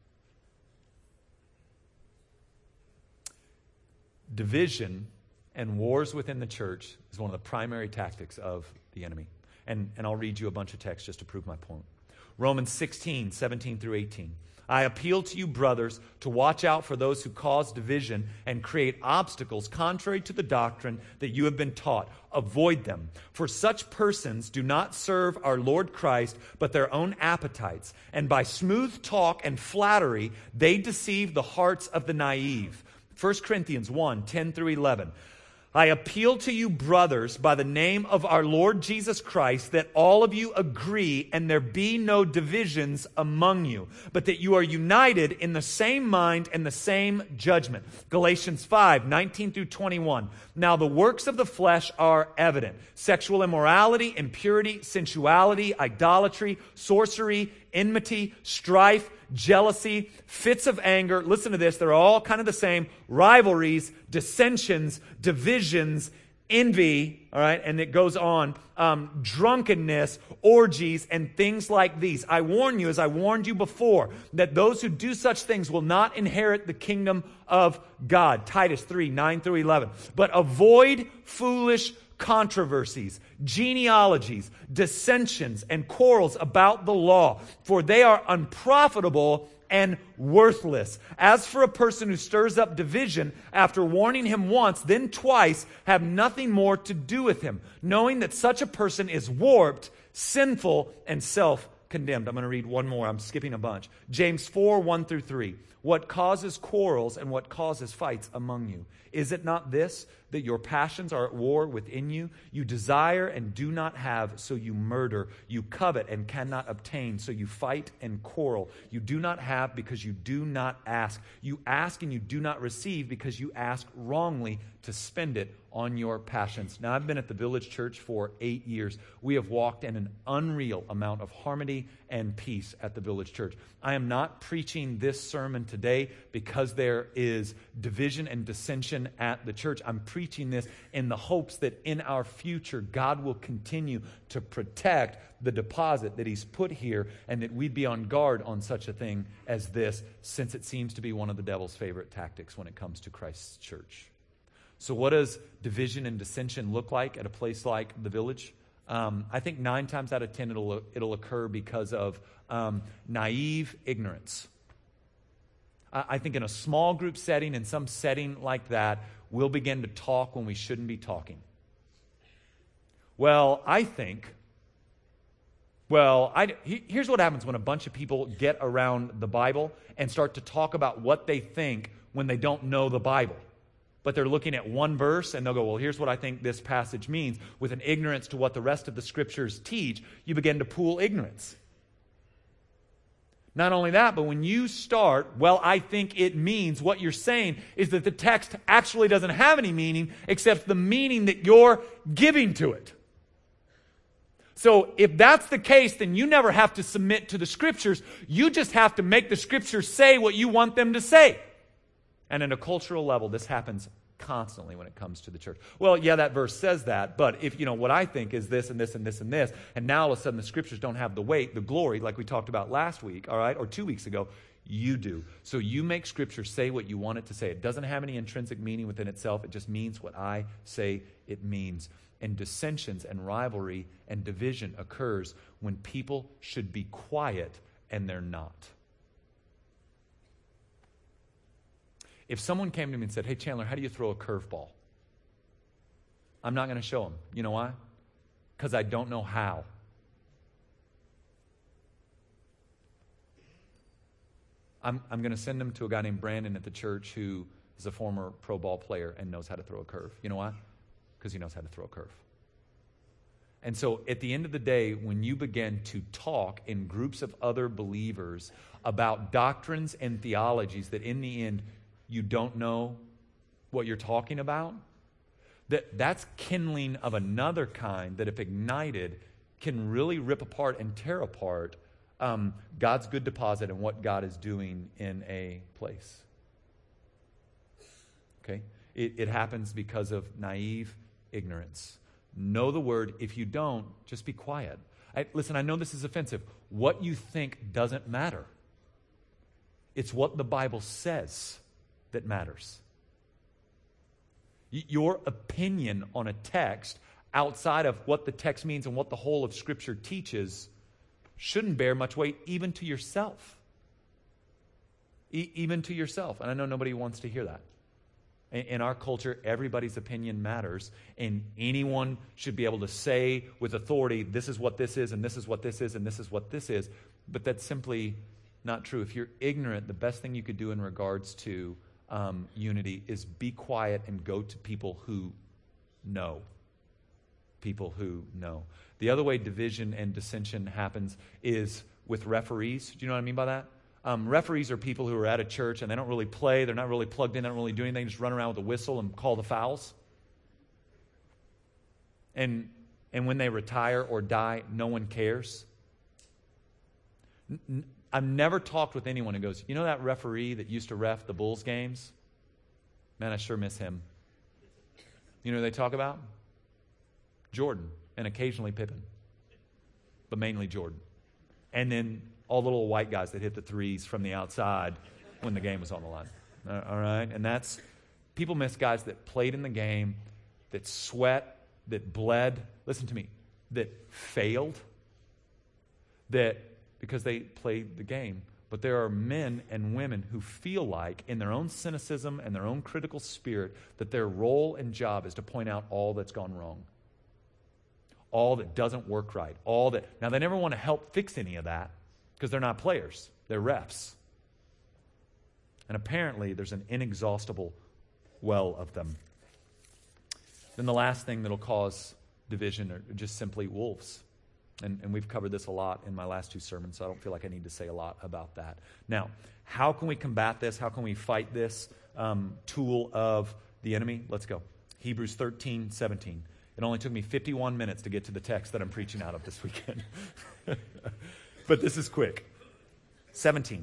Division and wars within the church is one of the primary tactics of the enemy. And, and I'll read you a bunch of texts just to prove my point. Romans sixteen, seventeen through eighteen. I appeal to you, brothers, to watch out for those who cause division and create obstacles contrary to the doctrine that you have been taught. Avoid them. For such persons do not serve our Lord Christ, but their own appetites. And by smooth talk and flattery, they deceive the hearts of the naive. First Corinthians one, ten through eleven. I appeal to you, brothers, by the name of our Lord Jesus Christ, that all of you agree and there be no divisions among you, but that you are united in the same mind and the same judgment. Galatians five, nineteen through twenty-one. Now the works of the flesh are evident: sexual immorality, impurity, sensuality, idolatry, sorcery, enmity, strife, jealousy, fits of anger. Listen to this. They're all kind of the same. Rivalries, dissensions, divisions, envy, all right, and it goes on. Um, drunkenness, orgies, and things like these. I warn you, as I warned you before, that those who do such things will not inherit the kingdom of God. Titus three, nine through eleven. But avoid foolish controversies, genealogies, dissensions, and quarrels about the law, for they are unprofitable and worthless. As for a person who stirs up division, after warning him once, then twice, have nothing more to do with him, knowing that such a person is warped, sinful, and self-condemned. I'm going to read one more. I'm skipping a bunch. James four, one through three. What causes quarrels and what causes fights among you? Is it not this, that your passions are at war within you? You desire and do not have, so you murder. You covet and cannot obtain, so you fight and quarrel. You do not have because you do not ask. You ask and you do not receive because you ask wrongly to spend it on your passions. Now, I've been at the Village Church for eight years. We have walked in an unreal amount of harmony and peace at the Village Church. I am not preaching this sermon today because there is division and dissension at the church. I'm preaching this in the hopes that in our future, God will continue to protect the deposit that He's put here, and that we'd be on guard on such a thing as this, since it seems to be one of the devil's favorite tactics when it comes to Christ's church. So what does division and dissension look like at a place like the Village? Um, I think nine times out of ten it'll, it'll occur because of um, naive ignorance. I, I think in a small group setting, in some setting like that, we'll begin to talk when we shouldn't be talking. Well, I think, well, I, here's what happens when a bunch of people get around the Bible and start to talk about what they think when they don't know the Bible. But they're looking at one verse and they'll go, well, here's what I think this passage means. With an ignorance to what the rest of the scriptures teach, you begin to pool ignorance. Not only that, but when you start, well, I think it means, what you're saying is that the text actually doesn't have any meaning except the meaning that you're giving to it. So if that's the case, then you never have to submit to the scriptures. You just have to make the scriptures say what you want them to say. And at a cultural level, this happens constantly when it comes to the church. Well, yeah, that verse says that, but if, you know, what I think is this and this and this and this, and now all of a sudden the scriptures don't have the weight, the glory, like we talked about last week, all right, or two weeks ago, you do. So you make scripture say what you want it to say. It doesn't have any intrinsic meaning within itself. It just means what I say it means. And dissensions and rivalry and division occurs when people should be quiet and they're not. If someone came to me and said, hey, Chandler, how do you throw a curveball? I'm not going to show them. You know why? Because I don't know how. I'm, I'm going to send them to a guy named Brandon at the church who is a former pro ball player and knows how to throw a curve. You know why? Because he knows how to throw a curve. And so at the end of the day, when you begin to talk in groups of other believers about doctrines and theologies that in the end you don't know what you're talking about, that that's kindling of another kind that if ignited can really rip apart and tear apart um, God's good deposit and what God is doing in a place. Okay? It, it happens because of naive ignorance. Know the word. If you don't, just be quiet. I, listen, I know this is offensive. What you think doesn't matter. It's what the Bible says that matters. Y- your opinion on a text outside of what the text means and what the whole of Scripture teaches shouldn't bear much weight even to yourself. E- even to yourself. And I know nobody wants to hear that. In our culture, everybody's opinion matters, and anyone should be able to say with authority, this is what this is, and this is what this is, and this is what this is. But that's simply not true. If you're ignorant, the best thing you could do in regards to um, unity is be quiet and go to people who know. People who know. The other way division and dissension happens is with referees. Do you know what I mean by that? Um, referees are people who are at a church and they don't really play, they're not really plugged in, they don't really do anything, just run around with a whistle and call the fouls. And and when they retire or die, no one cares. N- n- I've never talked with anyone who goes, you know that referee that used to ref the Bulls games? Man, I sure miss him. You know who they talk about? Jordan, and occasionally Pippen. But mainly Jordan. And then all the little white guys that hit the threes from the outside when the game was on the line. All right? And that's, people miss guys that played in the game, that sweat, that bled, listen to me, that failed, that, because they played the game. But there are men and women who feel like, in their own cynicism and their own critical spirit, that their role and job is to point out all that's gone wrong. All that doesn't work right. All that, now they never want to help fix any of that, because they're not players, they're refs. And apparently there's an inexhaustible well of them. Then the last thing that'll cause division are just simply wolves. And, and we've covered this a lot in my last two sermons, so I don't feel like I need to say a lot about that. Now, how can we combat this? How can we fight this um, tool of the enemy? Let's go. Hebrews thirteen seventeen. It only took me fifty-one minutes to get to the text that I'm preaching out of this weekend. But this is quick. seventeen.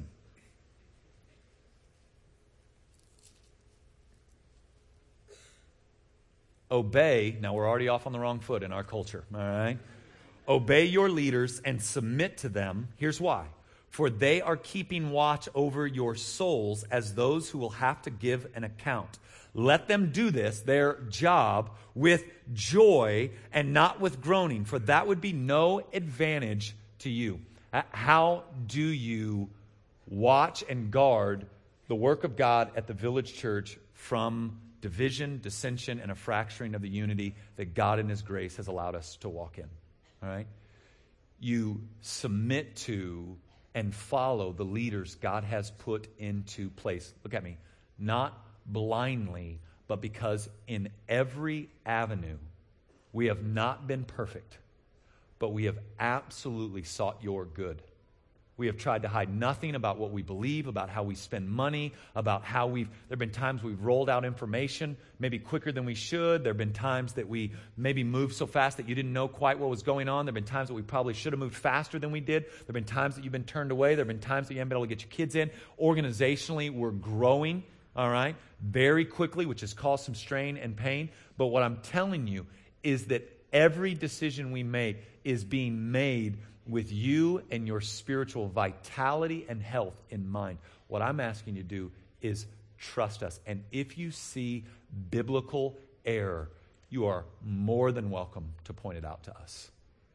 Obey. Now we're already off on the wrong foot in our culture. All right. Obey your leaders and submit to them. Here's why. For they are keeping watch over your souls as those who will have to give an account. Let them do this, their job, with joy and not with groaning, for that would be no advantage to you. How do you watch and guard the work of God at the Village Church from division, dissension, and a fracturing of the unity that God in His grace has allowed us to walk in? All right? You submit to and follow the leaders God has put into place. Look at me. Not blindly, but because in every avenue we have not been perfect, but we have absolutely sought your good. We have tried to hide nothing about what we believe, about how we spend money, about how we've, there have been times we've rolled out information maybe quicker than we should. There have been times that we maybe moved so fast that you didn't know quite what was going on. There have been times that we probably should have moved faster than we did. There have been times that you've been turned away. There have been times that you haven't been able to get your kids in. Organizationally, we're growing, all right, very quickly, which has caused some strain and pain. But what I'm telling you is that every decision we make is being made with you and your spiritual vitality and health in mind. What I'm asking you to do is trust us. And if you see biblical error, you are more than welcome to point it out to us.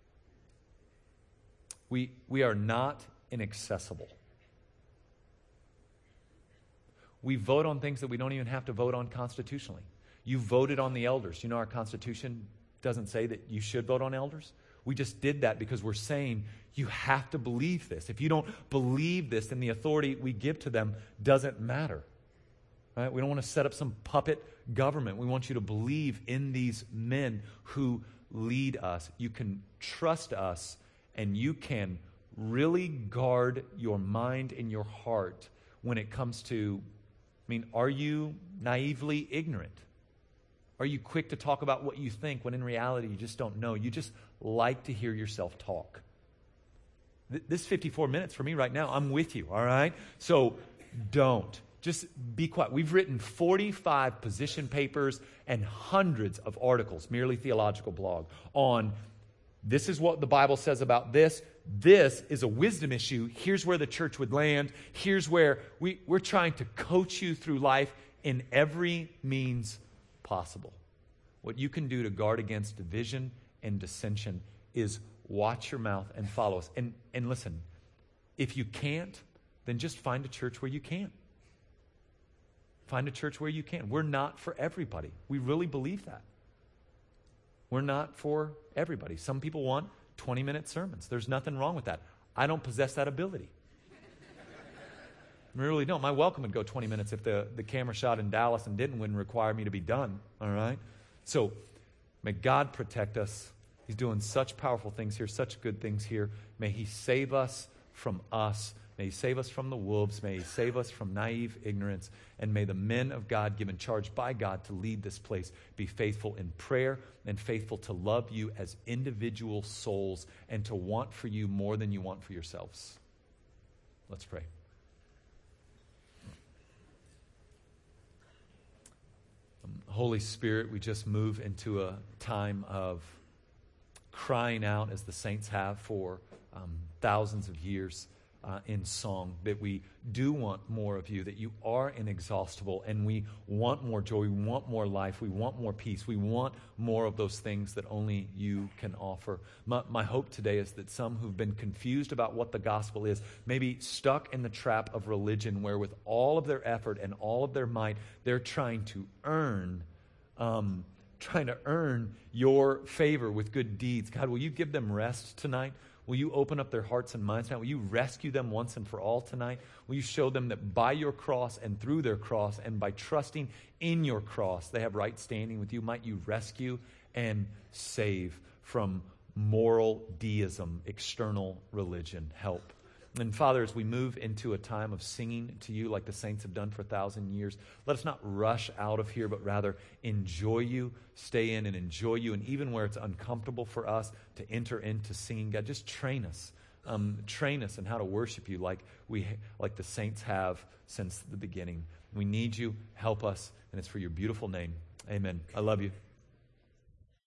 We, we are not inaccessible. We vote on things that we don't even have to vote on constitutionally. You voted on the elders. You know our Constitution doesn't say that you should vote on elders. We just did that because we're saying you have to believe this. If you don't believe this, then the authority we give to them doesn't matter. Right? We don't want to set up some puppet government. We want you to believe in these men who lead us, you can trust us, and you can really guard your mind and your heart when it comes to, I mean, are you naively ignorant? Are you quick to talk about what you think when in reality you just don't know? You just like to hear yourself talk. Th- this fifty-four minutes for me right now, I'm with you, all right? So don't. Just be quiet. We've written forty-five position papers and hundreds of articles, merely theological blog, on this is what the Bible says about this. This is a wisdom issue. Here's where the church would land. Here's where we, we're trying to coach you through life in every means possible. What you can do to guard against division and dissension is watch your mouth and follow us. And, and listen, if you can't, then just find a church where you can. Find a church where you can. We're not for everybody. We really believe that. We're not for everybody. Some people want twenty-minute sermons. There's nothing wrong with that. I don't possess that ability. I really don't. My welcome would go twenty minutes if the, the camera shot in Dallas and didn't wouldn't require me to be done. All right? So may God protect us. He's doing such powerful things here, such good things here. May He save us from us. May He save us from the wolves. May He save us from naive ignorance. And may the men of God given charge by God to lead this place be faithful in prayer and faithful to love you as individual souls and to want for you more than you want for yourselves. Let's pray. Um, Holy Spirit, we just move into a time of crying out as the saints have for um, thousands of years. Uh, in song, that we do want more of you, that you are inexhaustible, and we want more joy, we want more life, we want more peace, we want more of those things that only you can offer. My, my hope today is that some who've been confused about what the gospel is, maybe stuck in the trap of religion, where with all of their effort and all of their might, they're trying to earn um, trying to earn your favor with good deeds. God, will you give them rest tonight? Will you open up their hearts and minds tonight? Will you rescue them once and for all tonight? Will you show them that by your cross and through their cross and by trusting in your cross, they have right standing with you? Might you rescue and save from moral deism, external religion. Help. And Father, as we move into a time of singing to you like the saints have done for a thousand years, let us not rush out of here, but rather enjoy you, stay in and enjoy you. And even where it's uncomfortable for us to enter into singing, God, just train us. Um, train us in how to worship you like we, like the saints have since the beginning. We need you. Help us. And it's for your beautiful name. Amen. I love you.